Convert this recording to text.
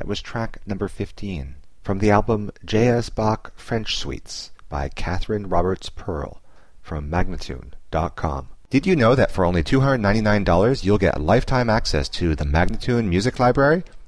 That was track number 15 from the album J.S. Bach French Suites by Catherine Roberts Pearl from Magnatune.com. Did you know that for only $299 you'll get lifetime access to the Magnatune Music Library?